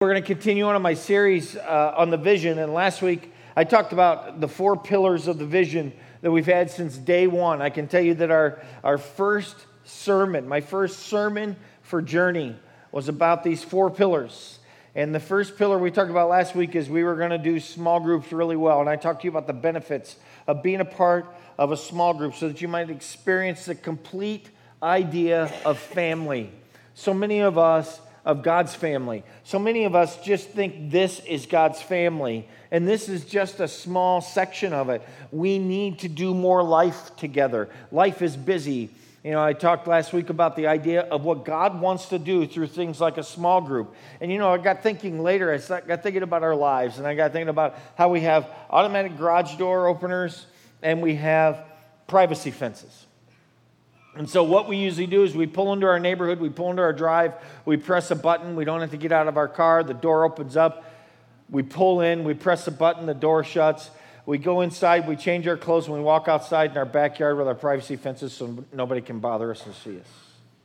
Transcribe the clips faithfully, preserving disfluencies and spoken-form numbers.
We're going to continue on in my series uh, on the vision. And last week, I talked about the four pillars of the vision that we've had since day one. I can tell you that our, our first sermon, my first sermon for Journey was about these four pillars. And the first pillar we talked about last week is we were going to do small groups really well. And I talked to you about the benefits of being a part of a small group so that you might experience the complete idea of family. So many of us, of God's family. So many of us just think this is God's family, and this is just a small section of it. We need to do more life together. Life is busy. You know, I talked last week about the idea of what God wants to do through things like a small group. And, you know, I got thinking later, I got thinking about our lives, and I got thinking about how we have automatic garage door openers, and we have privacy fences. And so what we usually do is we pull into our neighborhood, we pull into our drive, we press a button, we don't have to get out of our car, the door opens up, we pull in, we press a button, the door shuts, we go inside, we change our clothes, and we walk outside in our backyard with our privacy fences so nobody can bother us or see us.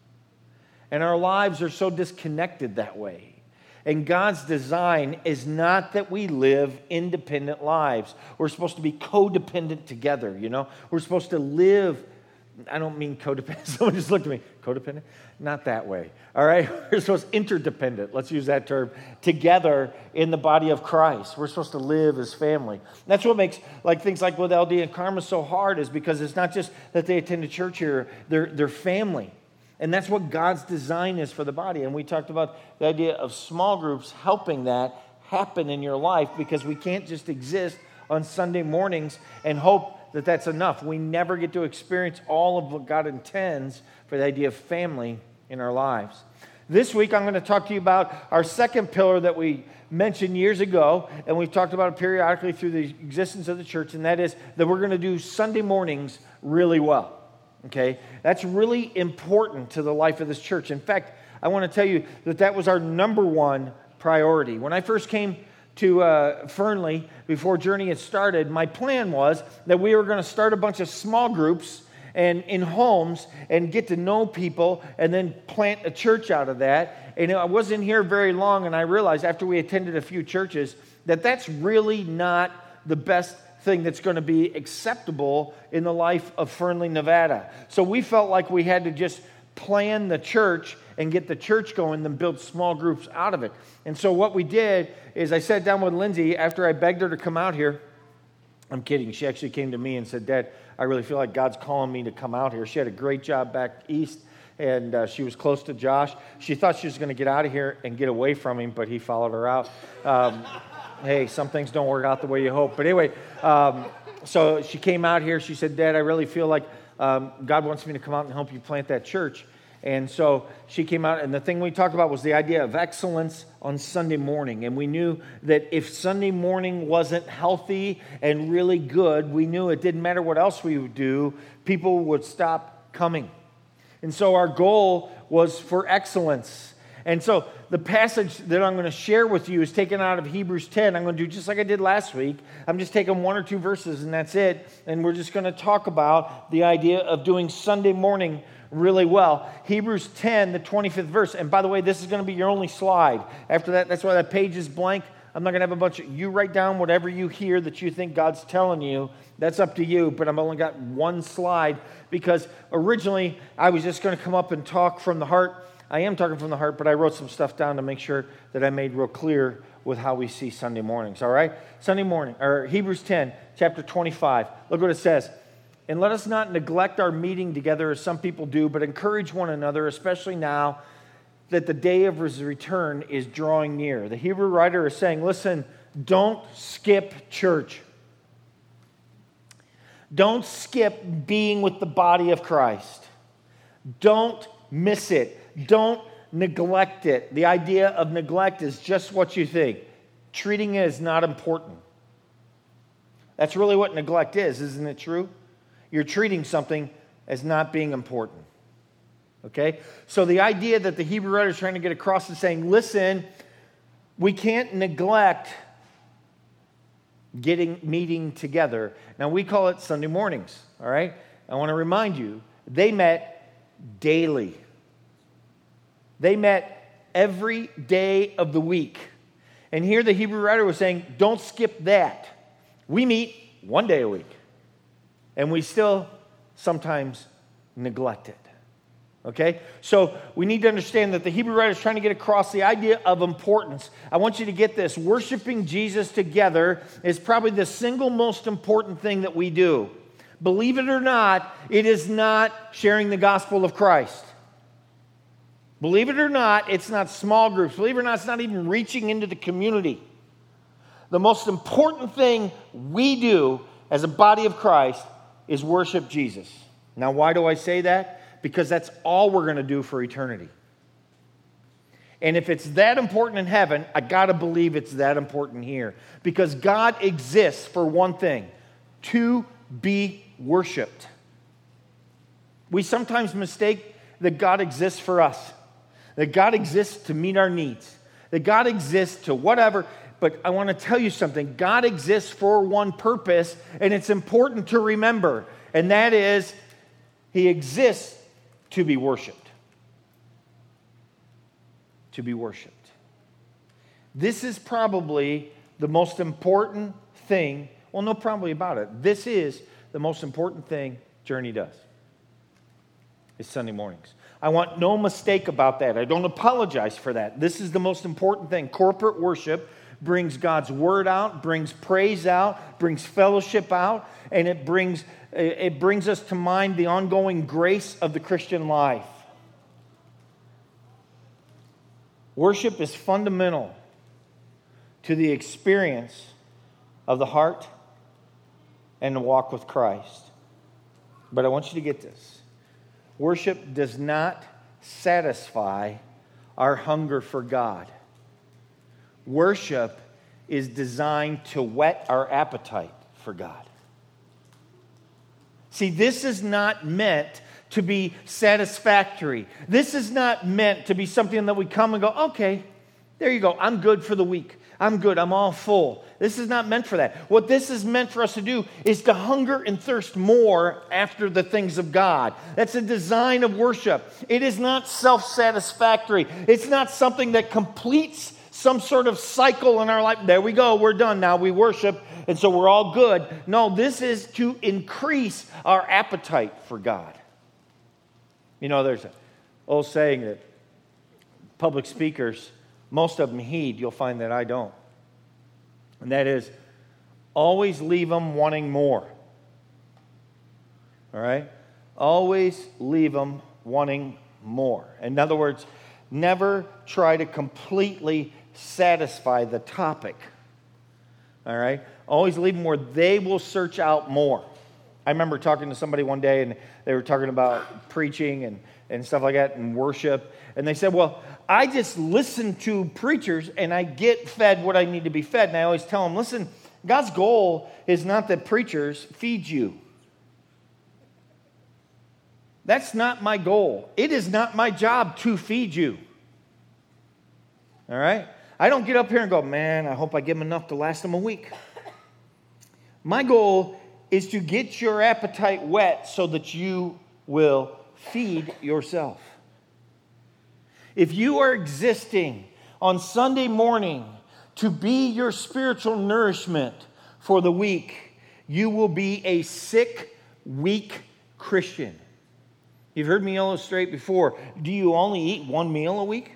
And our lives are so disconnected that way. And God's design is not that we live independent lives. We're supposed to be codependent together, you know? We're supposed to live, I don't mean codependent. Someone just looked at me. Codependent? Not that way. All right? We're supposed to interdependent. Let's use that term. Together in the body of Christ. We're supposed to live as family. That's what makes like things like with L D and Karma so hard, is because it's not just that they attend a church here. They're, they're family. And that's what God's design is for the body. And we talked about the idea of small groups helping that happen in your life, because we can't just exist on Sunday mornings and hope that that's enough. We never get to experience all of what God intends for the idea of family in our lives. This week, I'm going to talk to you about our second pillar that we mentioned years ago, and we've talked about it periodically through the existence of the church, and that is that we're going to do Sunday mornings really well. Okay? That's really important to the life of this church. In fact, I want to tell you that that was our number one priority. When I first came to uh, Fernley, before Journey had started, my plan was that we were going to start a bunch of small groups and in homes and get to know people and then plant a church out of that. And I wasn't here very long, and I realized after we attended a few churches that that's really not the best thing that's going to be acceptable in the life of Fernley, Nevada. So we felt like we had to just plan the church and get the church going, then build small groups out of it. And so what we did is I sat down with Lindsay after I begged her to come out here. I'm kidding. She actually came to me and said, "Dad, I really feel like God's calling me to come out here." She had a great job back east, and uh, she was close to Josh. She thought she was going to get out of here and get away from him, but he followed her out. Um, hey, some things don't work out the way you hope. But anyway, um, so she came out here. She said, "Dad, I really feel like um, God wants me to come out and help you plant that church." And so she came out, and the thing we talked about was the idea of excellence on Sunday morning. And we knew that if Sunday morning wasn't healthy and really good, we knew it didn't matter what else we would do, people would stop coming. And so our goal was for excellence. And so the passage that I'm going to share with you is taken out of Hebrews ten. I'm going to do just like I did last week. I'm just taking one or two verses, and that's it. And we're just going to talk about the idea of doing Sunday morning really well. Hebrews ten, the twenty-fifth verse. And by the way, this is going to be your only slide. After that, that's why that page is blank. I'm not going to have a bunch of, you write down whatever you hear that you think God's telling you. That's up to you, but I've only got one slide because originally I was just going to come up and talk from the heart. I am talking from the heart, but I wrote some stuff down to make sure that I made real clear with how we see Sunday mornings, all right? Sunday morning, or Hebrews ten, chapter twenty-five. Look what it says. "And let us not neglect our meeting together as some people do, but encourage one another, especially now that the day of his return is drawing near." The Hebrew writer is saying, listen, don't skip church. Don't skip being with the body of Christ. Don't miss it. Don't neglect it. The idea of neglect is just what you think. Treating it as not important. That's really what neglect is, isn't it true? You're treating something as not being important. Okay? So the idea that the Hebrew writer is trying to get across is saying, listen, we can't neglect getting meeting together. Now, we call it Sunday mornings, all right? I want to remind you, they met daily. They met every day of the week. And here the Hebrew writer was saying, don't skip that. We meet one day a week, and we still sometimes neglect it. Okay? So we need to understand that the Hebrew writer is trying to get across the idea of importance. I want you to get this. Worshiping Jesus together is probably the single most important thing that we do. Believe it or not, it is not sharing the gospel of Christ. Believe it or not, it's not small groups. Believe it or not, it's not even reaching into the community. The most important thing we do as a body of Christ is worship Jesus. Now, why do I say that? Because that's all we're going to do for eternity. And if it's that important in heaven, I got to believe it's that important here. Because God exists for one thing, to be worshiped. We sometimes mistake that God exists for us, that God exists to meet our needs, that God exists to whatever. But I want to tell you something. God exists for one purpose, and it's important to remember. And that is, He exists to be worshiped. To be worshiped. This is probably the most important thing. Well, no, probably about it. This is the most important thing Journey does. It's Sunday mornings. I want no mistake about that. I don't apologize for that. This is the most important thing. Corporate worship brings God's word out, brings praise out, brings fellowship out, and it brings it brings us to mind the ongoing grace of the Christian life. Worship is fundamental to the experience of the heart and the walk with Christ. But I want you to get this. Worship does not satisfy our hunger for God. Worship is designed to whet our appetite for God. See, this is not meant to be satisfactory. This is not meant to be something that we come and go, okay, there you go, I'm good for the week. I'm good, I'm all full. This is not meant for that. What this is meant for us to do is to hunger and thirst more after the things of God. That's a design of worship. It is not self-satisfactory. It's not something that completes some sort of cycle in our life. There we go, we're done now, we worship, and so we're all good. No, this is to increase our appetite for God. You know, there's an old saying that public speakers, most of them heed. You'll find that I don't. And that is, always leave them wanting more. All right? Always leave them wanting more. In other words, never try to completely satisfy the topic. All right? Always leave them where they will search out more. I remember talking to somebody one day, and they were talking about preaching and, and stuff like that, and worship. And they said, well, I just listen to preachers, and I get fed what I need to be fed. And I always tell them, listen, God's goal is not that preachers feed you. That's not my goal. It is not my job to feed you. All right? I don't get up here and go, man, I hope I give them enough to last them a week. My goal is to get your appetite wet so that you will feed yourself. If you are existing on Sunday morning to be your spiritual nourishment for the week, you will be a sick, weak Christian. You've heard me illustrate before. Do you only eat one meal a week?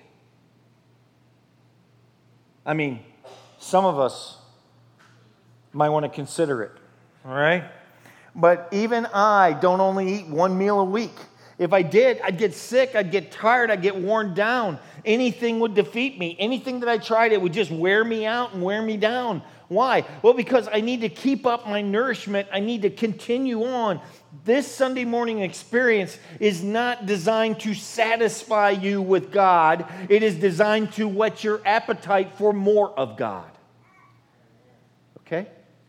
I mean, some of us might want to consider it. All right? But even I don't only eat one meal a week. If I did, I'd get sick, I'd get tired, I'd get worn down. Anything would defeat me. Anything that I tried, it would just wear me out and wear me down. Why? Well, because I need to keep up my nourishment. I need to continue on. This Sunday morning experience is not designed to satisfy you with God. It is designed to whet your appetite for more of God. Okay?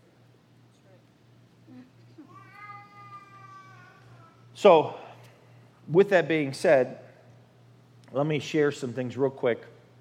So, with that being said, let me share some things real quick.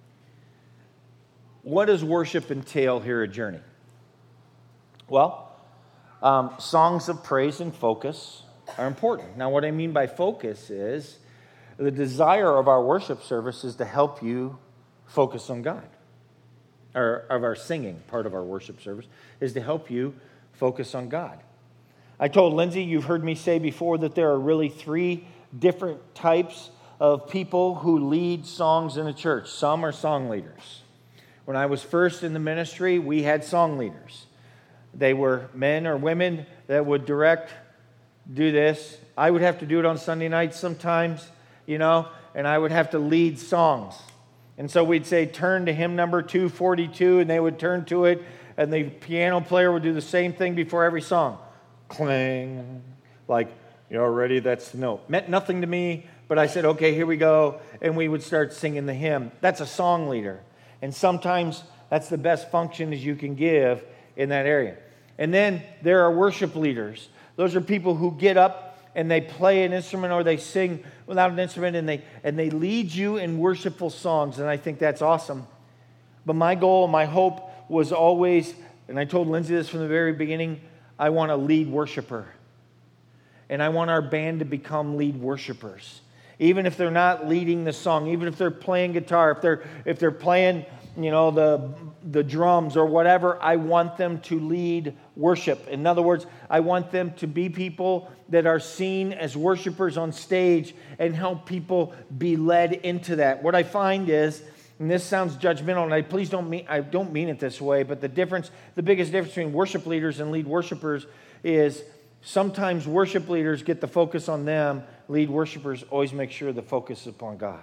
What does worship entail here at Journey? Well, um, songs of praise and focus are important. Now, what I mean by focus is the desire of our worship service is to help you focus on God. or of our singing, part of our worship service, is to help you focus on God. I told Lindsay, you've heard me say before, that there are really three different types of people who lead songs in a church. Some are song leaders. When I was first in the ministry, we had song leaders. They were men or women that would direct, do this. I would have to do it on Sunday nights sometimes, you know, and I would have to lead songs. And so we'd say, turn to hymn number two forty-two, and they would turn to it, and the piano player would do the same thing before every song. Clang. Like, you're ready, that's the note. Meant nothing to me, but I said, okay, here we go. And we would start singing the hymn. That's a song leader. And sometimes that's the best function as you can give in that area. And then there are worship leaders. Those are people who get up and they play an instrument or they sing without an instrument, and they and they lead you in worshipful songs. And I think that's awesome. But my goal, my hope was always, and I told Lindsay this from the very beginning, I want a lead worshiper. And I want our band to become lead worshipers. Even if they're not leading the song, even if they're playing guitar, if they're if they're playing, you know, the the drums or whatever, I want them to lead worship. In other words, I want them to be people that are seen as worshipers on stage and help people be led into that. What I find is, and this sounds judgmental, and I please don't mean I don't mean it this way, but the difference, the biggest difference between worship leaders and lead worshipers is sometimes worship leaders get the focus on them. Lead worshipers always make sure the focus is upon God.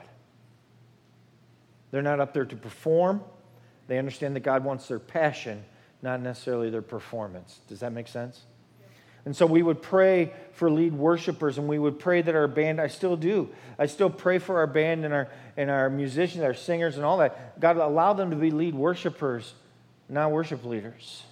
They're not up there to perform. They understand that God wants their passion, not necessarily their performance. Does that make sense? And so we would pray for lead worshipers, and we would pray that our band, I still do, I still pray for our band and our and our musicians, our singers and all that. God, allow them to be lead worshipers, not worship leaders.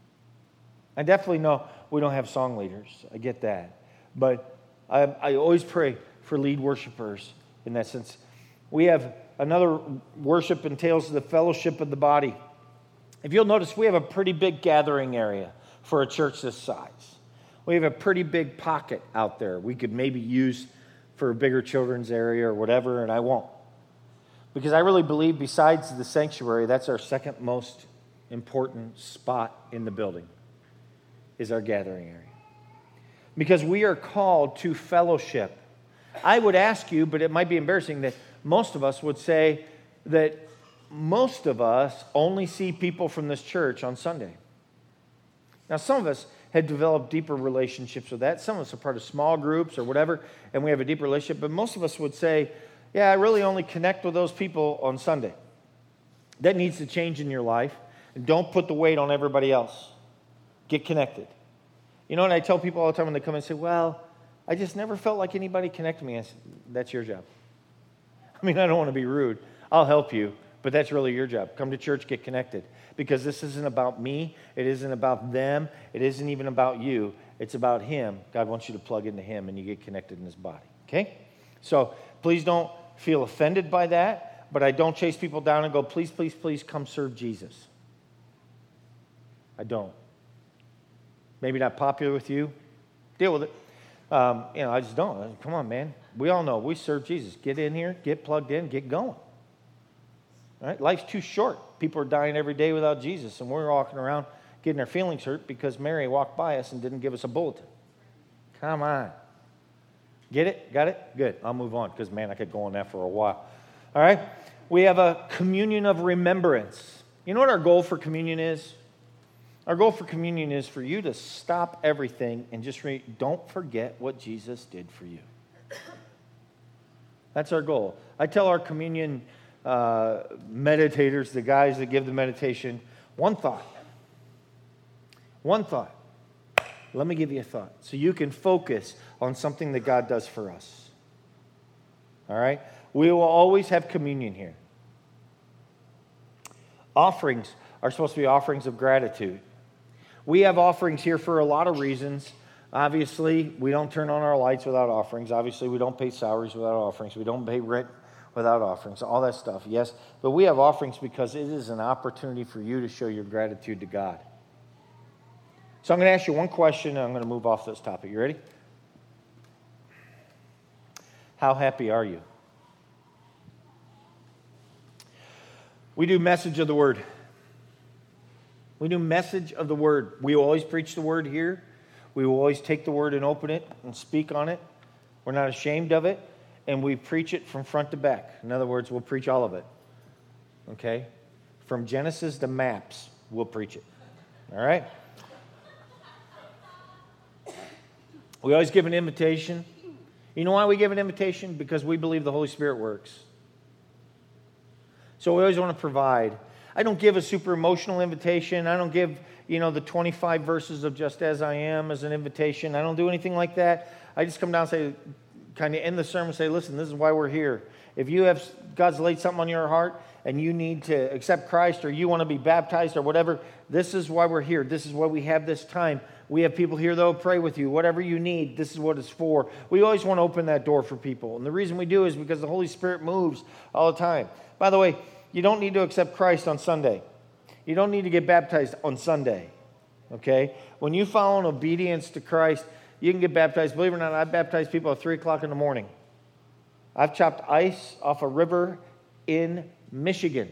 I definitely know we don't have song leaders. I get that. But I, I always pray for lead worshipers in that sense. We have another worship entails the fellowship of the body. If you'll notice, we have a pretty big gathering area for a church this size. We have a pretty big pocket out there we could maybe use for a bigger children's area or whatever, and I won't. Because I really believe besides the sanctuary, that's our second most important spot in the building, is our gathering area. Because we are called to fellowship. I would ask you, but it might be embarrassing, that most of us would say that most of us only see people from this church on Sunday. Now, some of us had developed deeper relationships with that. Some of us are part of small groups or whatever, and we have a deeper relationship. But most of us would say, yeah, I really only connect with those people on Sunday. That needs to change in your life. And don't put the weight on everybody else. Get connected. You know what I tell people all the time when they come and say, well, I just never felt like anybody connected me. I said, that's your job. I mean, I don't want to be rude. I'll help you, but that's really your job. Come to church, get connected. Because this isn't about me. It isn't about them. It isn't even about you. It's about Him. God wants you to plug into Him, and you get connected in His body. Okay? So please don't feel offended by that, but I don't chase people down and go, please, please, please come serve Jesus. I don't. Maybe not popular with you. Deal with it. Um, you know, I just don't. Come on, man. We all know we serve Jesus. Get in here, get plugged in, get going. All right? Life's too short. People are dying every day without Jesus, and we're walking around getting our feelings hurt because Mary walked by us and didn't give us a bulletin. Come on. Get it? Got it? Good. I'll move on because, man, I could go on that for a while. All right? We have a communion of remembrance. You know what our goal for communion is? Our goal for communion is for you to stop everything and just re- don't forget what Jesus did for you. That's our goal. I tell our communion uh, meditators, the guys that give the meditation, one thought. One thought. Let me give you a thought so you can focus on something that God does for us. All right? We will always have communion here. Offerings are supposed to be offerings of gratitude. We have offerings here for a lot of reasons. Obviously, we don't turn on our lights without offerings. Obviously, we don't pay salaries without offerings. We don't pay rent without offerings. All that stuff, yes. But we have offerings because it is an opportunity for you to show your gratitude to God. So I'm going to ask you one question, and I'm going to move off this topic. You ready? How happy are you? We do message of the word. We do message of the word. We always preach the word here. We will always take the word and open it and speak on it. We're not ashamed of it. And we preach it from front to back. In other words, we'll preach all of it. Okay? From Genesis to maps, we'll preach it. All right? We always give an invitation. You know why we give an invitation? Because we believe the Holy Spirit works. So we always want to provide. I don't give a super emotional invitation. I don't give, you know, the twenty-five verses of Just As I Am as an invitation. I don't do anything like that. I just come down and say, kind of end the sermon and say, listen, this is why we're here. If you have, God's laid something on your heart and you need to accept Christ or you want to be baptized or whatever, this is why we're here. This is why we have this time. We have people here that will pray with you. Whatever you need, this is what it's for. We always want to open that door for people. And the reason we do is because the Holy Spirit moves all the time. By the way, you don't need to accept Christ on Sunday. You don't need to get baptized on Sunday. Okay? When you follow in obedience to Christ, you can get baptized. Believe it or not, I baptize people at three o'clock in the morning. I've chopped ice off a river in Michigan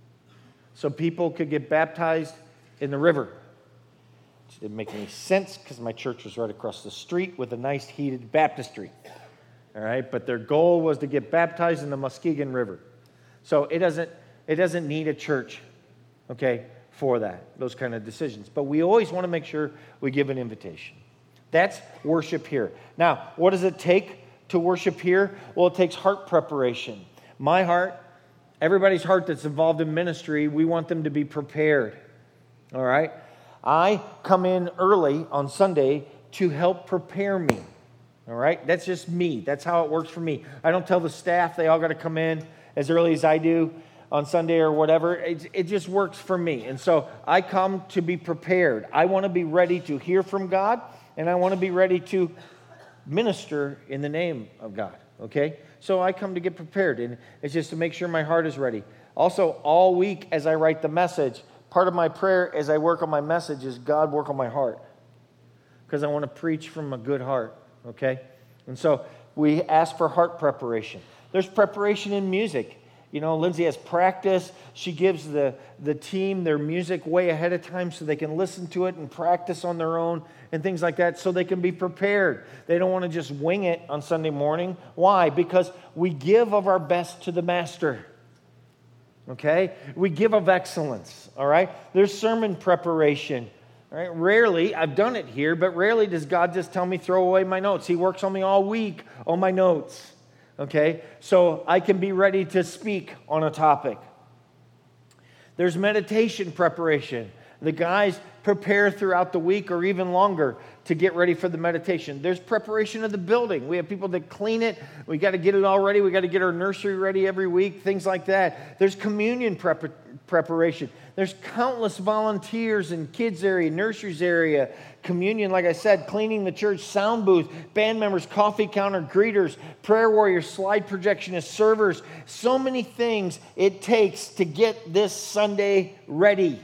so people could get baptized in the river. Which didn't make any sense because my church was right across the street with a nice heated baptistry. All right? But their goal was to get baptized in the Muskegon River. So it doesn't, it doesn't need a church, okay, for that, those kind of decisions. But we always want to make sure we give an invitation. That's worship here. Now, what does it take to worship here? Well, it takes heart preparation. My heart, everybody's heart that's involved in ministry, we want them to be prepared. All right? I come in early on Sunday to help prepare me. All right? That's just me. That's how it works for me. I don't tell the staff they all got to come in as early as I do on Sunday or whatever. It, it just works for me. And so I come to be prepared. I want to be ready to hear from God, and I want to be ready to minister in the name of God. Okay? So I come to get prepared, and it's just to make sure my heart is ready. Also, all week as I write the message, part of my prayer as I work on my message is, God, work on my heart. Because I want to preach from a good heart. Okay? And so we ask for heart preparation. There's preparation in music. You know, Lindsay has practice. She gives the, the team their music way ahead of time so they can listen to it and practice on their own and things like that so they can be prepared. They don't want to just wing it on Sunday morning. Why? Because we give of our best to the Master. Okay? We give of excellence. All right? There's sermon preparation. All right? Rarely, I've done it here, but rarely does God just tell me throw away my notes. He works on me all week on my notes. Okay, so I can be ready to speak on a topic. There's meditation preparation. The guys prepare throughout the week or even longer to get ready for the meditation. There's preparation of the building. We have people that clean it. We got to get it all ready. We got to get our nursery ready every week, things like that. There's communion prep- preparation. There's countless volunteers in kids area, nurseries area, communion, like I said, cleaning the church, sound booth, band members, coffee counter, greeters, prayer warriors, slide projectionists, servers. So many things it takes to get this Sunday ready.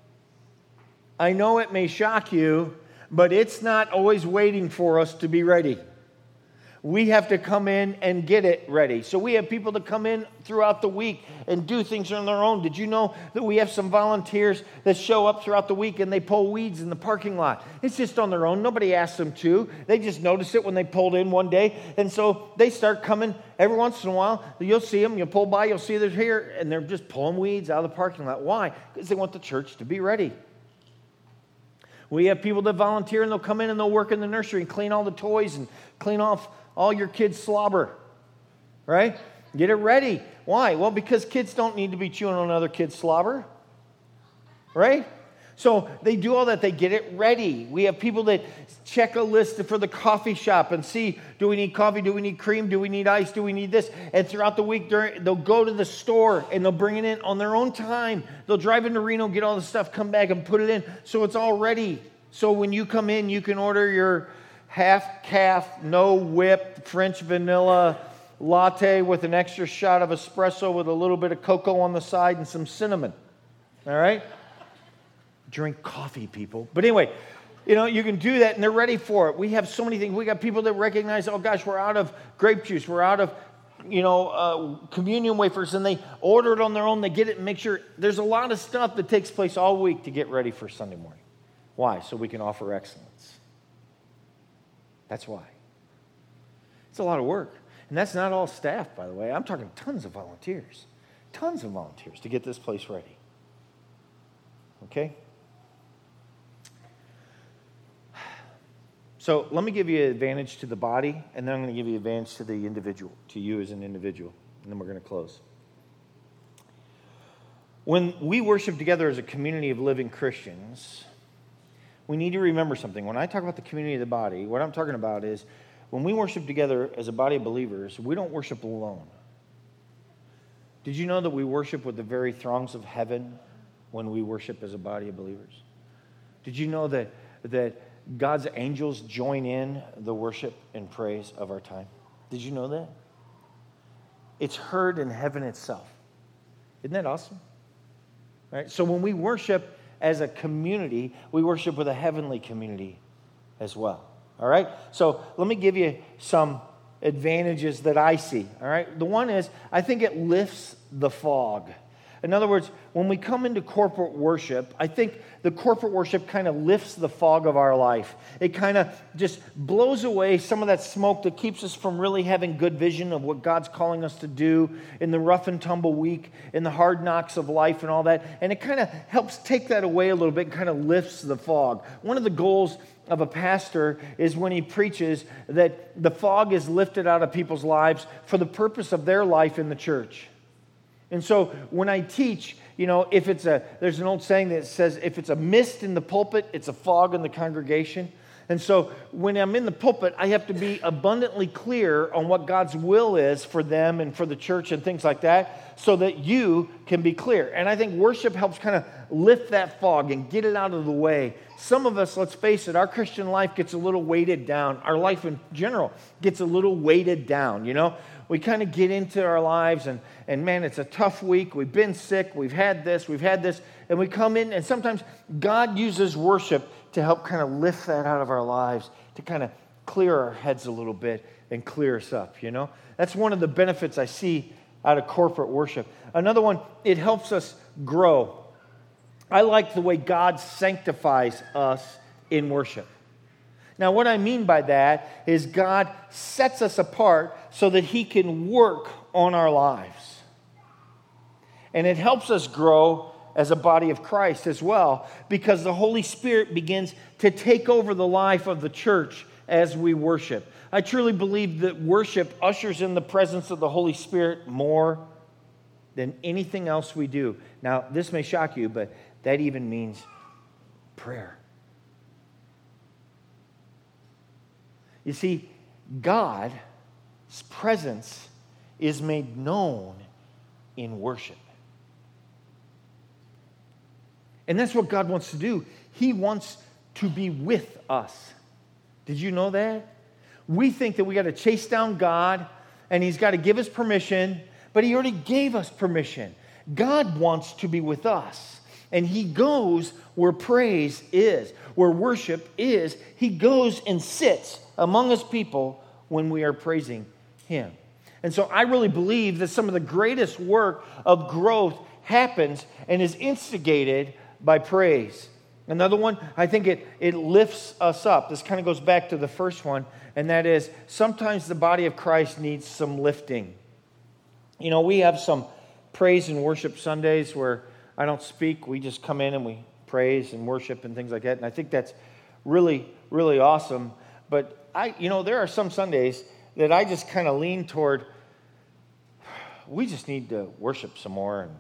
I know it may shock you, but it's not always waiting for us to be ready. We have to come in and get it ready. So we have people that come in throughout the week and do things on their own. Did you know that we have some volunteers that show up throughout the week and they pull weeds in the parking lot? It's just on their own. Nobody asked them to. They just noticed it when they pulled in one day. And so they start coming every once in a while. You'll see them. You'll pull by. You'll see they're here. And they're just pulling weeds out of the parking lot. Why? Because they want the church to be ready. We have people that volunteer and they'll come in and they'll work in the nursery and clean all the toys and clean off all your kids' slobber, right? Get it ready. Why? Well, because kids don't need to be chewing on other kids' slobber, right? So they do all that. They get it ready. We have people that check a list for the coffee shop and see, do we need coffee? Do we need cream? Do we need ice? Do we need this? And throughout the week, they'll go to the store and they'll bring it in on their own time. They'll drive into Reno, get all the stuff, come back and put it in so it's all ready. So when you come in, you can order your half-calf, no-whip, French vanilla latte with an extra shot of espresso with a little bit of cocoa on the side and some cinnamon. All right? Drink coffee, people. But anyway, you know, you can do that, and they're ready for it. We have so many things. We got people that recognize, oh, gosh, we're out of grape juice. We're out of you know, uh, communion wafers, and they order it on their own. They get it and make sure. There's a lot of stuff that takes place all week to get ready for Sunday morning. Why? So we can offer excellence. That's why. It's a lot of work. And that's not all staff, by the way. I'm talking tons of volunteers. Tons of volunteers to get this place ready. Okay? So let me give you an advantage to the body, and then I'm going to give you an advantage to the individual, to you as an individual. And then we're going to close. When we worship together as a community of living Christians, we need to remember something. When I talk about the community of the body, what I'm talking about is when we worship together as a body of believers, we don't worship alone. Did you know that we worship with the very throngs of heaven when we worship as a body of believers? Did you know that, that God's angels join in the worship and praise of our time? Did you know that? It's heard in heaven itself. Isn't that awesome? All right? So when we worship as a community, we worship with a heavenly community as well. All right? So let me give you some advantages that I see. All right? The one is, I think it lifts the fog. In other words, when we come into corporate worship, I think the corporate worship kind of lifts the fog of our life. It kind of just blows away some of that smoke that keeps us from really having good vision of what God's calling us to do in the rough and tumble week, in the hard knocks of life and all that. And it kind of helps take that away a little bit and kind of lifts the fog. One of the goals of a pastor is when he preaches that the fog is lifted out of people's lives for the purpose of their life in the church. And so when I teach, you know, if it's a, there's an old saying that says, if it's a mist in the pulpit, it's a fog in the congregation. And so when I'm in the pulpit, I have to be abundantly clear on what God's will is for them and for the church and things like that, so that you can be clear. And I think worship helps kind of lift that fog and get it out of the way. Some of us, let's face it, our Christian life gets a little weighted down. Our life in general gets a little weighted down, you know. We kind of get into our lives and, and man, it's a tough week. We've been sick. We've had this. We've had this. And we come in, and sometimes God uses worship to help kind of lift that out of our lives, to kind of clear our heads a little bit and clear us up, you know. That's one of the benefits I see out of corporate worship. Another one, it helps us grow. I like the way God sanctifies us in worship. Now, what I mean by that is God sets us apart so that He can work on our lives. And it helps us grow as a body of Christ as well, because the Holy Spirit begins to take over the life of the church as we worship. I truly believe that worship ushers in the presence of the Holy Spirit more than anything else we do. Now, this may shock you, but that even means prayer. You see, God's presence is made known in worship. And that's what God wants to do. He wants to be with us. Did you know that? We think that we got to chase down God and He's got to give us permission, but He already gave us permission. God wants to be with us. And He goes where praise is, where worship is. He goes and sits among His people when we are praising Him. And so I really believe that some of the greatest work of growth happens and is instigated by praise. Another one, I think it, it lifts us up. This kind of goes back to the first one, and that is sometimes the body of Christ needs some lifting. You know, we have some praise and worship Sundays where I don't speak. We just come in and we praise and worship and things like that. And I think that's really, really awesome. But I, you know, there are some Sundays that I just kind of lean toward, we just need to worship some more and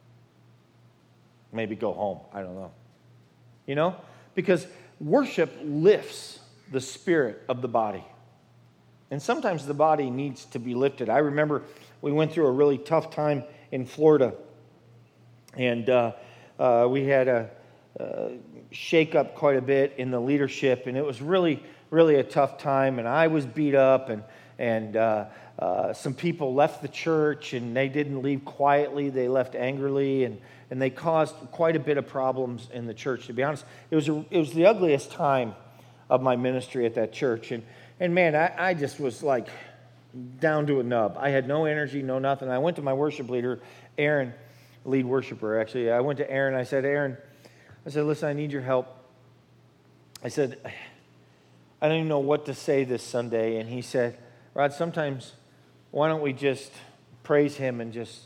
maybe go home. I don't know. You know? Because worship lifts the spirit of the body. And sometimes the body needs to be lifted. I remember we went through a really tough time in Florida. And uh, uh, we had a, a shake up quite a bit in the leadership. And it was really, really a tough time. And I was beat up. And, and uh, uh, some people left the church. And they didn't leave quietly. They left angrily. And, and they caused quite a bit of problems in the church. To be honest, it was, a, it was the ugliest time of my ministry at that church. And, and man, I, I just was like, down to a nub. I had no energy, no nothing. I went to my worship leader, Aaron, lead worshiper, actually. I went to Aaron. I said, Aaron, I said, listen, I need your help. I said, I don't even know what to say this Sunday. And he said, Rod, sometimes why don't we just praise him and just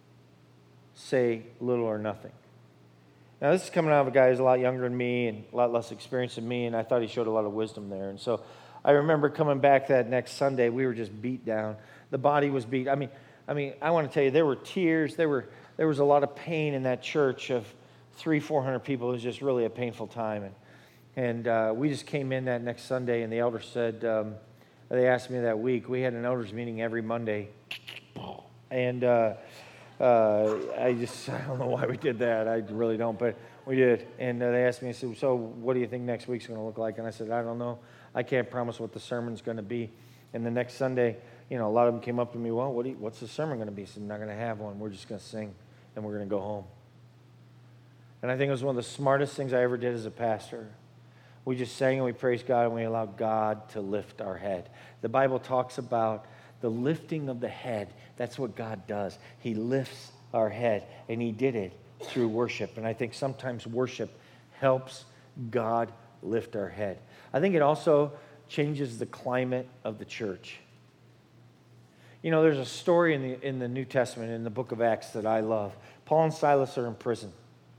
say little or nothing? Now, this is coming out of a guy who's a lot younger than me and a lot less experienced than me, and I thought he showed a lot of wisdom there. And so I remember coming back that next Sunday, we were just beat down. The body was beat. I mean, I mean, I want to tell you, there were tears. There were there was a lot of pain in that church of three, four hundred people. It was just really a painful time. And and uh, we just came in that next Sunday, and the elders said, um, they asked me that week. We had an elders meeting every Monday, and uh, uh, I just I don't know why we did that. I really don't, but we did. And uh, they asked me, I said, so what do you think next week's going to look like? And I said, I don't know. I can't promise what the sermon's going to be. And the next Sunday, you know, a lot of them came up to me, well, what do you, what's the sermon going to be? I said, I'm not going to have one. We're just going to sing, and we're going to go home. And I think it was one of the smartest things I ever did as a pastor. We just sang and we praised God, and we allowed God to lift our head. The Bible talks about the lifting of the head. That's what God does. He lifts our head, and he did it through worship. And I think sometimes worship helps God lift our head. I think it also changes the climate of the church. You know, there's a story in the in the New Testament, in the book of Acts, that I love. Paul and Silas are in prison.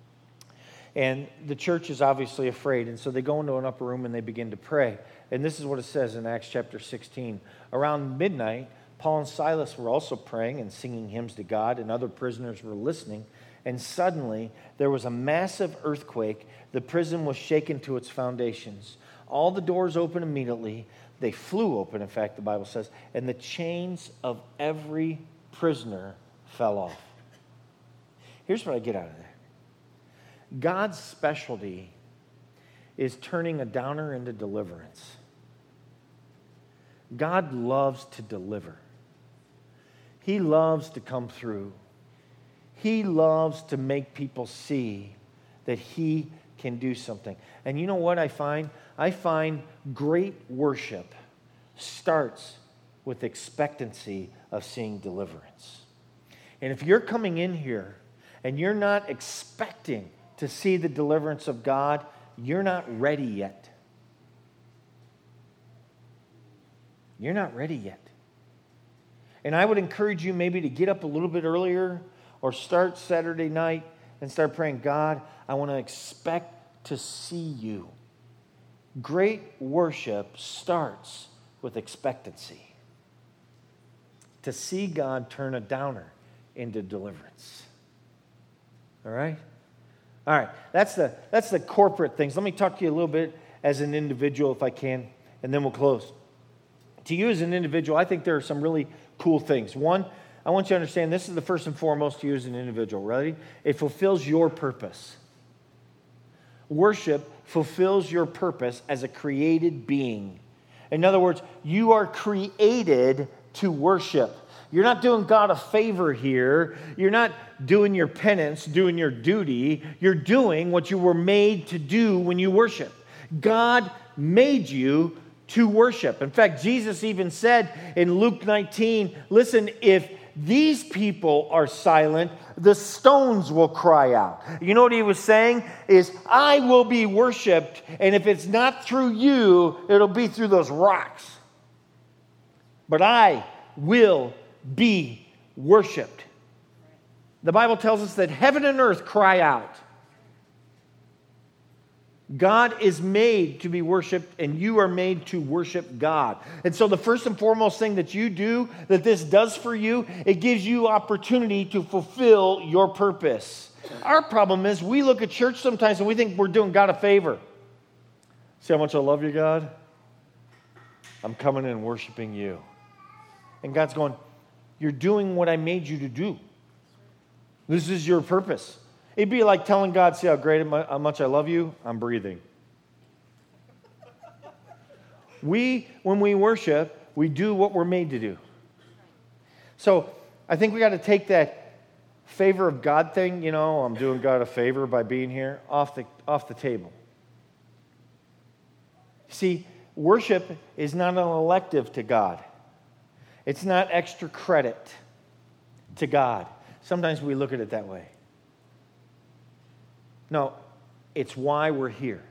And the church is obviously afraid, and so they go into an upper room and they begin to pray. And this is what it says in Acts chapter sixteen. Around midnight, Paul and Silas were also praying and singing hymns to God, and other prisoners were listening. And suddenly, there was a massive earthquake. The prison was shaken to its foundations. All the doors opened immediately. They flew open, in fact, the Bible says, and the chains of every prisoner fell off. Here's what I get out of that. God's specialty is turning a downer into deliverance. God loves to deliver. He loves to come through. He loves to make people see that he can do something. And you know what I find? I find great worship starts with expectancy of seeing deliverance. And if you're coming in here and you're not expecting to see the deliverance of God, you're not ready yet. You're not ready yet. And I would encourage you maybe to get up a little bit earlier or start Saturday night and start praying, God, I want to expect to see you. Great worship starts with expectancy. To see God turn a downer into deliverance. All right? All right, that's the that's the corporate things. Let me talk to you a little bit as an individual if I can, and then we'll close. To you as an individual, I think there are some really cool things. One, I want you to understand this is the first and foremost to you as an individual. Ready? It fulfills your purpose. Worship fulfills your purpose as a created being. In other words, you are created to worship. You're not doing God a favor here. You're not doing your penance, doing your duty. You're doing what you were made to do when you worship. God made you to worship. In fact, Jesus even said in Luke nineteen, listen, if these people are silent, the stones will cry out. You know what he was saying? Is I will be worshiped, and if it's not through you, it'll be through those rocks. But I will be worshiped. The Bible tells us that heaven and earth cry out. God is made to be worshiped, and you are made to worship God. And so the first and foremost thing that you do, that this does for you, it gives you opportunity to fulfill your purpose. Our problem is we look at church sometimes and we think we're doing God a favor. See how much I love you, God? I'm coming in and worshiping you. And God's going, you're doing what I made you to do. This is your purpose. It'd be like telling God, see how great, how much I love you? I'm breathing. We, when we worship, we do what we're made to do. So I think we got to take that favor of God thing, you know, I'm doing God a favor by being here, off the, off the table. See, worship is not an elective to God. It's not extra credit to God. Sometimes we look at it that way. No, it's why we're here.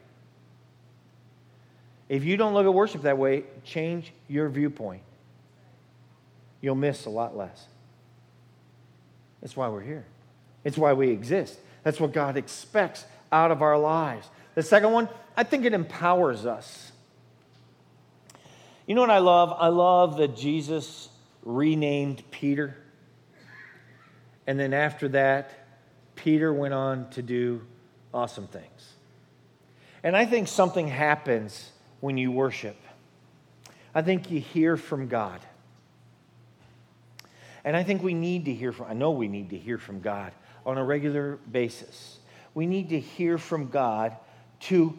If you don't look at worship that way, change your viewpoint. You'll miss a lot less. That's why we're here. It's why we exist. That's what God expects out of our lives. The second one, I think it empowers us. You know what I love? I love that Jesus renamed Peter. And then after that, Peter went on to do awesome things. And I think something happens when you worship. I think you hear from God. And I think we need to hear from, I know we need to hear from God on a regular basis. We need to hear from God to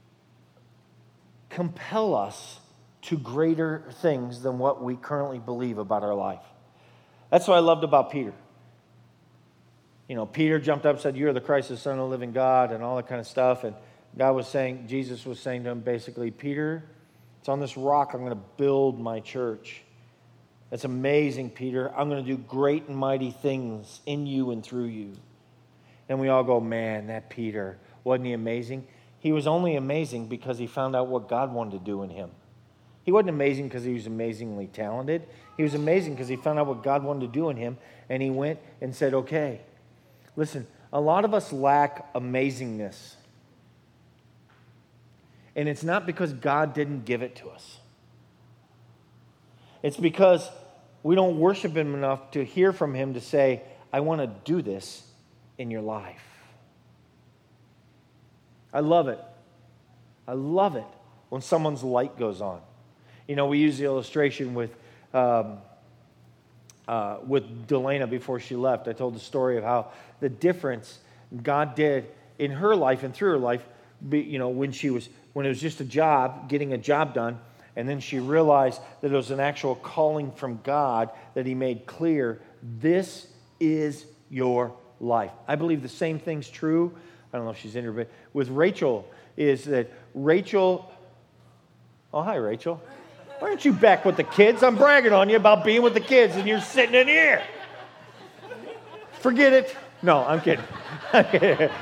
compel us to greater things than what we currently believe about our life. That's what I loved about Peter. You know, Peter jumped up and said, "You're the Christ, the Son of the living God," and all that kind of stuff. And God was saying, Jesus was saying to him basically, "Peter, it's on this rock I'm going to build my church. That's amazing, Peter. I'm going to do great and mighty things in you and through you." And we all go, "Man, that Peter, wasn't he amazing?" He was only amazing because he found out what God wanted to do in him. He wasn't amazing because he was amazingly talented. He was amazing because he found out what God wanted to do in him, and he went and said, "Okay." Listen, a lot of us lack amazingness. And it's not because God didn't give it to us. It's because we don't worship him enough to hear from him to say, "I want to do this in your life." I love it. I love it when someone's light goes on. You know, we use the illustration with um, uh, with Delana before she left. I told the story of how the difference God did in her life and through her life, you know, when she was when it was just a job, getting a job done, and then she realized that it was an actual calling from God that he made clear, this is your life. I believe the same thing's true. I don't know if she's in here, but with Rachel, is that Rachel, oh, hi, Rachel. Why aren't you back with the kids? I'm bragging on you about being with the kids, and you're sitting in here. Forget it. No, I'm kidding. I'm kidding.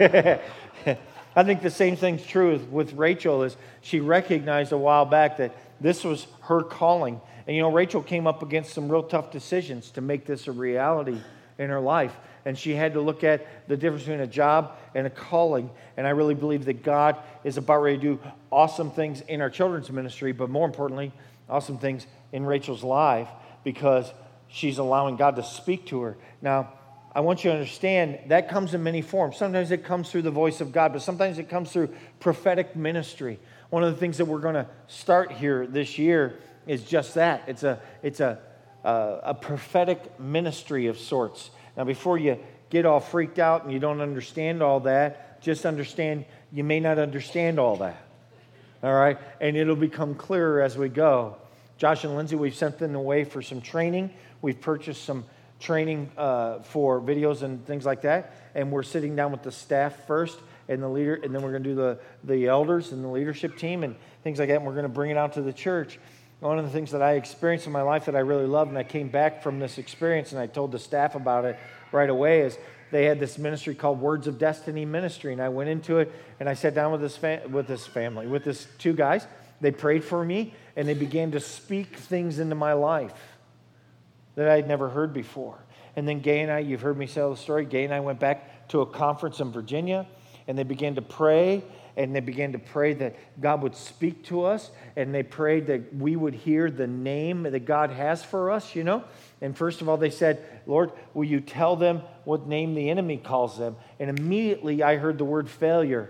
I think the same thing's true with Rachel, is she recognized a while back that this was her calling. And you know, Rachel came up against some real tough decisions to make this a reality in her life. And she had to look at the difference between a job and a calling. And I really believe that God is about ready to do awesome things in our children's ministry, but more importantly, awesome things in Rachel's life, because she's allowing God to speak to her. Now, I want you to understand that comes in many forms. Sometimes it comes through the voice of God, but sometimes it comes through prophetic ministry. One of the things that we're going to start here this year is just that. It's a it's a a, a prophetic ministry of sorts. Now, before you get all freaked out and you don't understand all that, just understand you may not understand all that. All right? And it'll become clearer as we go. Josh and Lindsay, we've sent them away for some training. We've purchased some training uh, for videos and things like that. And we're sitting down with the staff first and the leader, and then we're going to do the, the elders and the leadership team and things like that. And we're going to bring it out to the church. One of the things that I experienced in my life that I really loved, and I came back from this experience and I told the staff about it right away, is they had this ministry called Words of Destiny Ministry. And I went into it and I sat down with this fa- with this family, with this two guys. They prayed for me and they began to speak things into my life that I'd never heard before. And then Gay and I, you've heard me tell the story, Gay and I went back to a conference in Virginia, and they began to pray, and they began to pray that God would speak to us, and they prayed that we would hear the name that God has for us, you know. And first of all, they said, "Lord, will you tell them what name the enemy calls them?" And immediately I heard the word failure.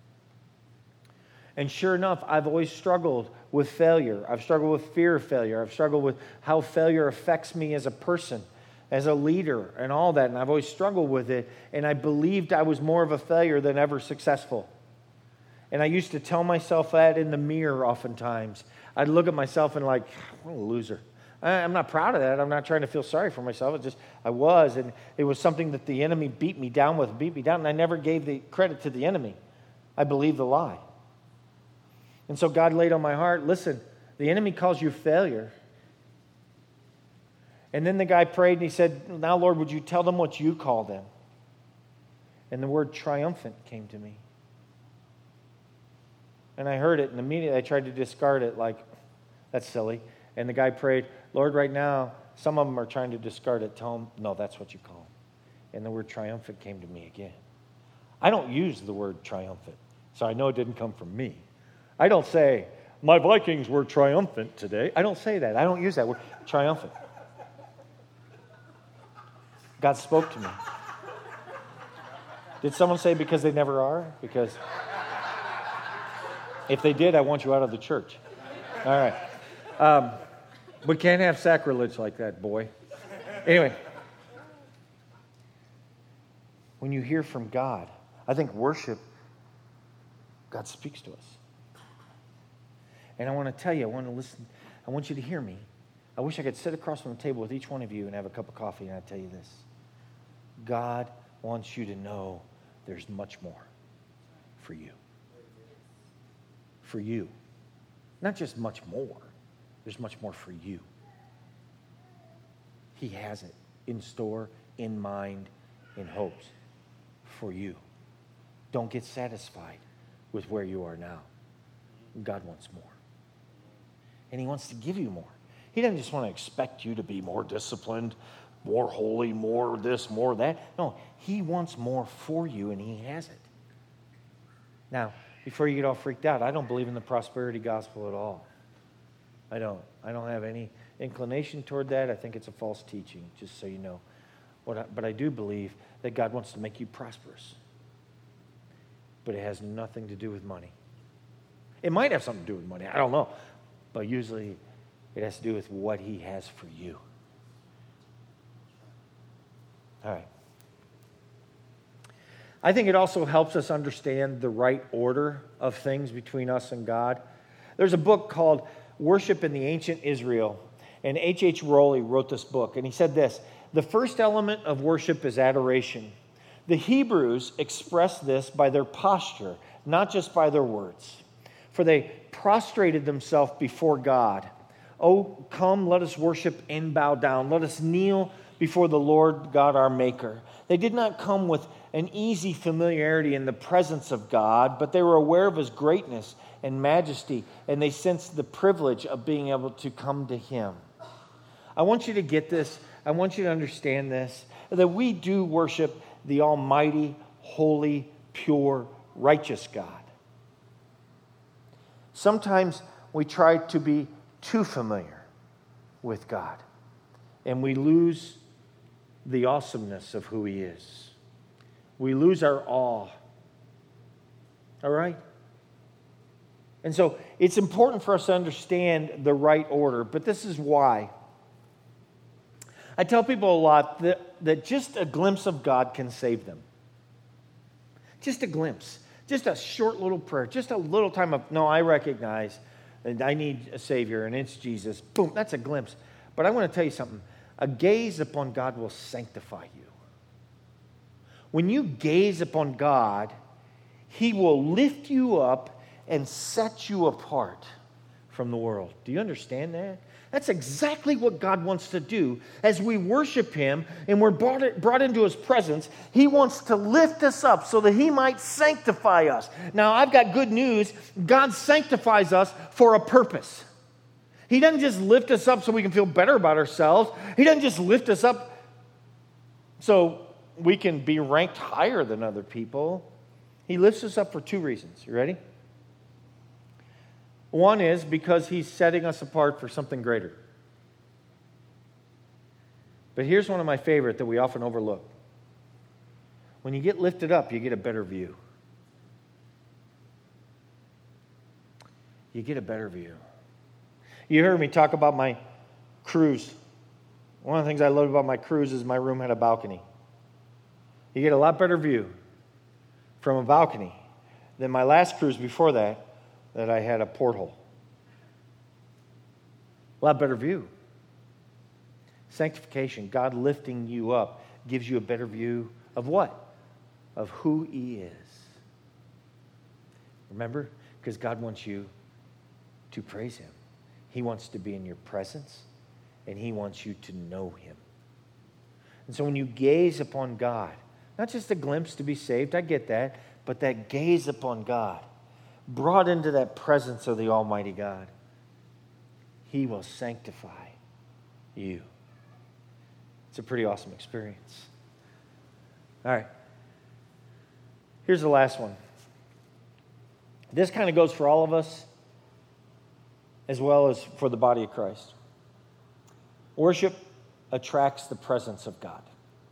And sure enough, I've always struggled with failure. I've struggled with fear of failure. I've struggled with how failure affects me as a person, as a leader, and all that. And I've always struggled with it. And I believed I was more of a failure than ever successful. And I used to tell myself that in the mirror oftentimes. I'd look at myself and like, what a loser. I'm not proud of that. I'm not trying to feel sorry for myself. It's just, I was. And it was something that the enemy beat me down with, beat me down. And I never gave the credit to the enemy. I believed the lie. And so God laid on my heart, listen, the enemy calls you failure. And then the guy prayed and he said, now, Lord, would you tell them what you call them? And the word triumphant came to me. And I heard it, and immediately I tried to discard it like, that's silly. And the guy prayed, Lord, right now, some of them are trying to discard it. Tell them, no, that's what you call them. And the word triumphant came to me again. I don't use the word triumphant, so I know it didn't come from me. I don't say, my Vikings were triumphant today. I don't say that. I don't use that word, triumphant. God spoke to me. Did someone say because they never are? Because if they did, I want you out of the church. All right. Um, we can't have sacrilege like that, boy. Anyway, when you hear from God, I think worship, God speaks to us. And I want to tell you, I want to listen, I want you to hear me. I wish I could sit across from the table with each one of you and have a cup of coffee and I'd tell you this. God wants you to know there's much more for you. For you. Not just much more. There's much more for you. He has it in store, in mind, in hopes for you. Don't get satisfied with where you are now. God wants more. And He wants to give you more. He doesn't just want to expect you to be more disciplined, more holy, more this, more that. No, He wants more for you, and He has it. Now, before you get all freaked out, I don't believe in the prosperity gospel at all. I don't. I don't have any inclination toward that. I think it's a false teaching, just so you know. What I, but I do believe that God wants to make you prosperous. But it has nothing to do with money. It might have something to do with money. I don't know. But usually it has to do with what He has for you. All right. I think it also helps us understand the right order of things between us and God. There's a book called Worship in the Ancient Israel, and H H Rowley wrote this book, and he said this: the first element of worship is adoration. The Hebrews expressed this by their posture, not just by their words. For they prostrated themselves before God. Oh, come, let us worship and bow down. Let us kneel before the Lord God our Maker. They did not come with an easy familiarity in the presence of God, but they were aware of His greatness and majesty, and they sensed the privilege of being able to come to Him. I want you to get this. I want you to understand this, that we do worship the almighty, holy, pure, righteous God. Sometimes we try to be too familiar with God, and we lose the awesomeness of who He is. We lose our awe. All right? And so it's important for us to understand the right order, but this is why. I tell people a lot that, that just a glimpse of God can save them. Just a glimpse. Just a short little prayer. Just a little time of, no, I recognize that I need a Savior, and it's Jesus. Boom, that's a glimpse. But I want to tell you something. A gaze upon God will sanctify you. When you gaze upon God, He will lift you up and set you apart from the world. Do you understand that? That's exactly what God wants to do. As we worship Him and we're brought, brought into His presence, He wants to lift us up so that He might sanctify us. Now, I've got good news. God sanctifies us for a purpose. He doesn't just lift us up so we can feel better about ourselves. He doesn't just lift us up so we can be ranked higher than other people. He lifts us up for two reasons. You ready? One is because He's setting us apart for something greater. But here's one of my favorite that we often overlook. When you get lifted up, you get a better view. You get a better view. You heard me talk about my cruise. One of the things I loved about my cruise is my room had a balcony. You get a lot better view from a balcony than my last cruise before that, that I had a porthole. A lot better view. Sanctification, God lifting you up, gives you a better view of what? Of who He is. Remember? Because God wants you to praise Him. He wants to be in your presence, and he wants you to know him. And so when you gaze upon God, not just a glimpse to be saved, I get that, but that gaze upon God, brought into that presence of the Almighty God, he will sanctify you. It's a pretty awesome experience. All right. Here's the last one. This kind of goes for all of us as well as for the body of Christ. Worship attracts the presence of God.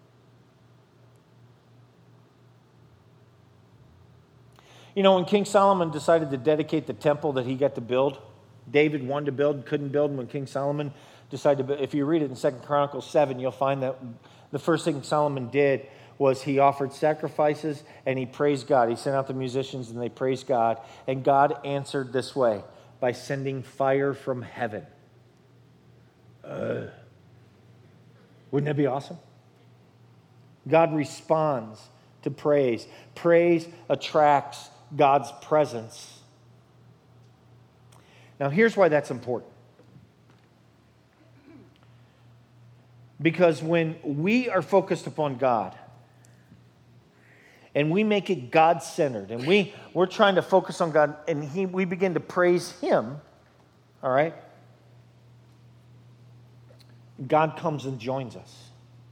You know, when King Solomon decided to dedicate the temple that he got to build, David wanted to build, couldn't build, and when King Solomon decided to build, if you read it in Second Chronicles seven, you'll find that the first thing Solomon did was he offered sacrifices and he praised God. He sent out the musicians and they praised God. And God answered this way, by sending fire from heaven. Uh, wouldn't that be awesome? God responds to praise. Praise attracts God's presence. Now, here's why that's important. Because when we are focused upon God, and we make it God-centered, and we, we're trying to focus on God, and he, we begin to praise him, all right? God comes and joins us.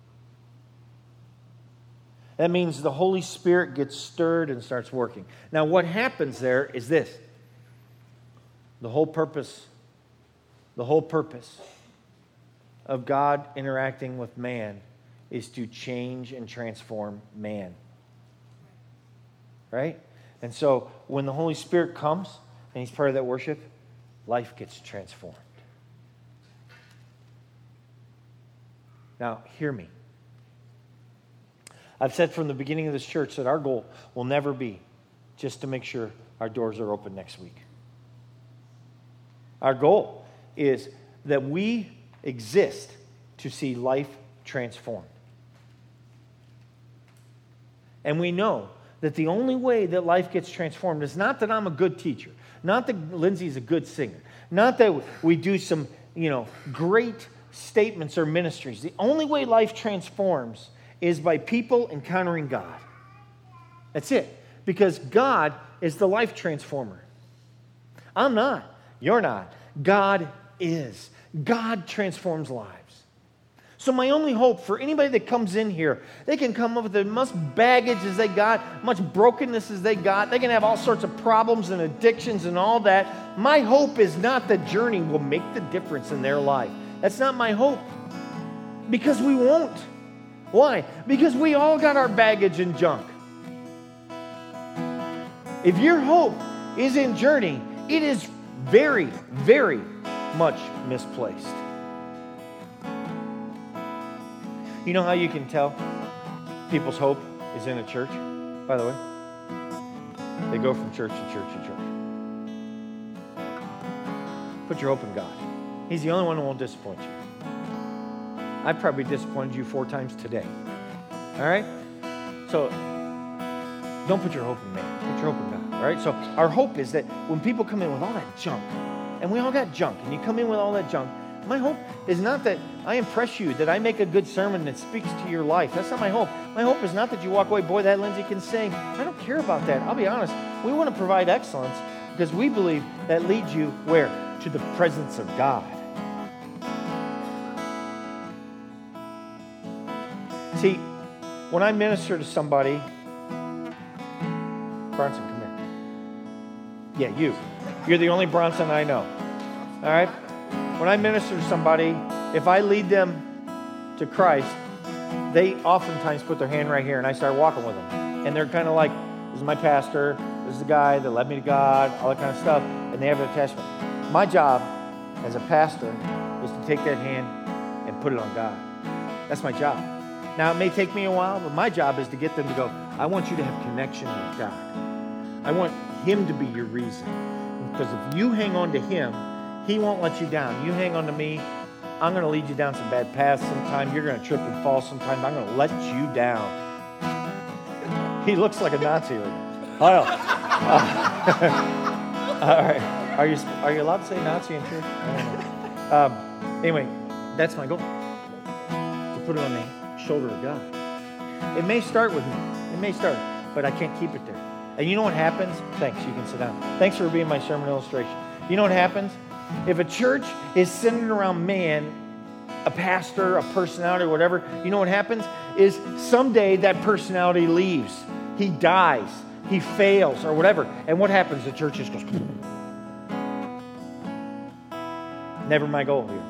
That means the Holy Spirit gets stirred and starts working. Now, what happens there is this. The whole purpose, the whole purpose of God interacting with man is to change and transform man. Right? And so when the Holy Spirit comes and he's part of that worship, life gets transformed. Now, hear me. I've said from the beginning of this church that our goal will never be just to make sure our doors are open next week. Our goal is that we exist to see life transformed. And we know that the only way that life gets transformed is not that I'm a good teacher, not that Lindsay's a good singer, not that we do some, you know, great statements or ministries. The only way life transforms is by people encountering God. That's it. Because God is the life transformer. I'm not. You're not. God is. God transforms lives. So my only hope for anybody that comes in here, they can come up with as much baggage as they got, much brokenness as they got. They can have all sorts of problems and addictions and all that. My hope is not that journey will make the difference in their life. That's not my hope. Because we won't. Why? Because we all got our baggage and junk. If your hope is in journey, it is very, very much misplaced. You know how you can tell people's hope is in a church, by the way? They go from church to church to church. Put your hope in God. He's the only one who won't disappoint you. I've probably disappointed you four times today. All right? So, don't put your hope in man. Put your hope in God. All right? So, our hope is that when people come in with all that junk, and we all got junk, and you come in with all that junk, my hope is not that I impress you, that I make a good sermon that speaks to your life. That's not my hope. My hope is not that you walk away, boy, that Lindsay can sing. I don't care about that. I'll be honest. We want to provide excellence because we believe that leads you where? To the presence of God. See, when I minister to somebody, Bronson, come here. Yeah, you. You're the only Bronson I know. All right? When I minister to somebody, if I lead them to Christ, they oftentimes put their hand right here, and I start walking with them. And they're kind of like, this is my pastor, this is the guy that led me to God, all that kind of stuff, and they have an attachment. My job as a pastor is to take that hand and put it on God. That's my job. Now, it may take me a while, but my job is to get them to go, I want you to have connection with God. I want Him to be your reason. Because if you hang on to Him, He won't let you down. You hang on to me, I'm going to lead you down some bad paths sometime. You're going to trip and fall sometime. I'm going to let you down. He looks like a Nazi right now. Oh, uh, all right. Are you, are you allowed to say Nazi in church? I don't know. Um, anyway, That's my goal, to put it on the shoulder of God. It may start with me. It may start, but I can't keep it there. And you know what happens? Thanks, you can sit down. Thanks for being my sermon illustration. You know what happens? If a church is centered around man, a pastor, a personality, or whatever, you know what happens? Is someday that personality leaves. He dies. He fails, or whatever. And what happens? The church just goes... Never my goal here.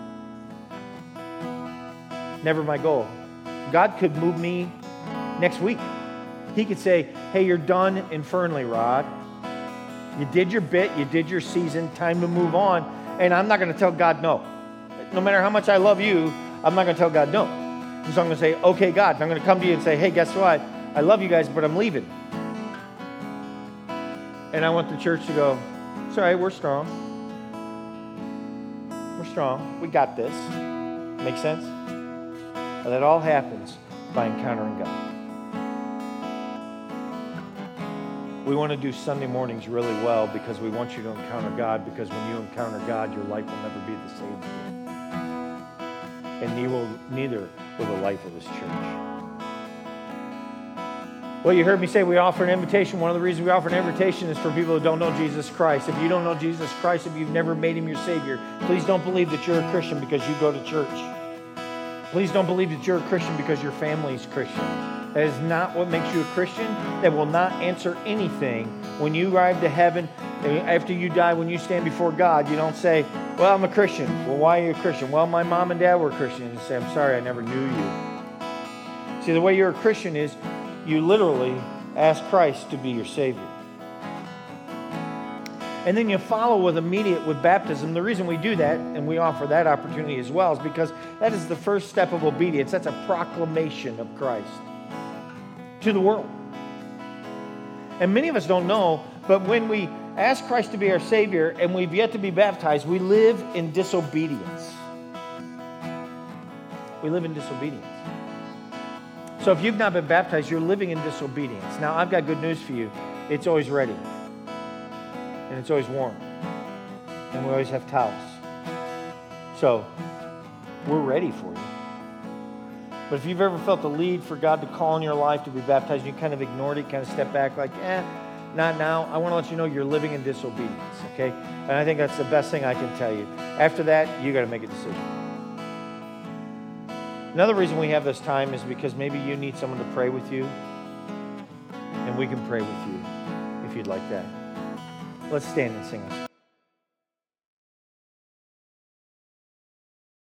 Never my goal. God could move me next week. He could say, hey, you're done infernally, Rod. You did your bit. You did your season. Time to move on. And I'm not going to tell God no. No matter how much I love you, I'm not going to tell God no. So I'm going to say, okay, God. I'm going to come to you and say, hey, guess what? I love you guys, but I'm leaving. And I want the church to go, it's all right, we're strong. We're strong. We got this. Make sense? And that all happens by encountering God. We want to do Sunday mornings really well because we want you to encounter God, because when you encounter God, your life will never be the same again. And neither will, neither will the life of this church. Well, you heard me say we offer an invitation. One of the reasons we offer an invitation is for people who don't know Jesus Christ. If you don't know Jesus Christ, if you've never made him your Savior, please don't believe that you're a Christian because you go to church. Please don't believe that you're a Christian because your family's Christian. That is not what makes you a Christian. That will not answer anything. When you arrive to heaven, after you die, when you stand before God, you don't say, well, I'm a Christian. Well, why are you a Christian? Well, my mom and dad were Christians. You say, I'm sorry, I never knew you. See, the way you're a Christian is you literally ask Christ to be your Savior. And then you follow with immediate with baptism. The reason we do that, and we offer that opportunity as well, is because that is the first step of obedience. That's a proclamation of Christ to the world. And many of us don't know, but when we ask Christ to be our Savior and we've yet to be baptized, we live in disobedience. We live in disobedience. So if you've not been baptized, you're living in disobedience. Now, I've got good news for you. It's always ready. And it's always warm. And we always have towels. So, we're ready for you. But if you've ever felt the lead for God to call in your life to be baptized, and you kind of ignored it, kind of stepped back like, eh, not now. I want to let you know you're living in disobedience, okay? And I think that's the best thing I can tell you. After that, you got to make a decision. Another reason we have this time is because maybe you need someone to pray with you, and we can pray with you if you'd like that. Let's stand and sing this.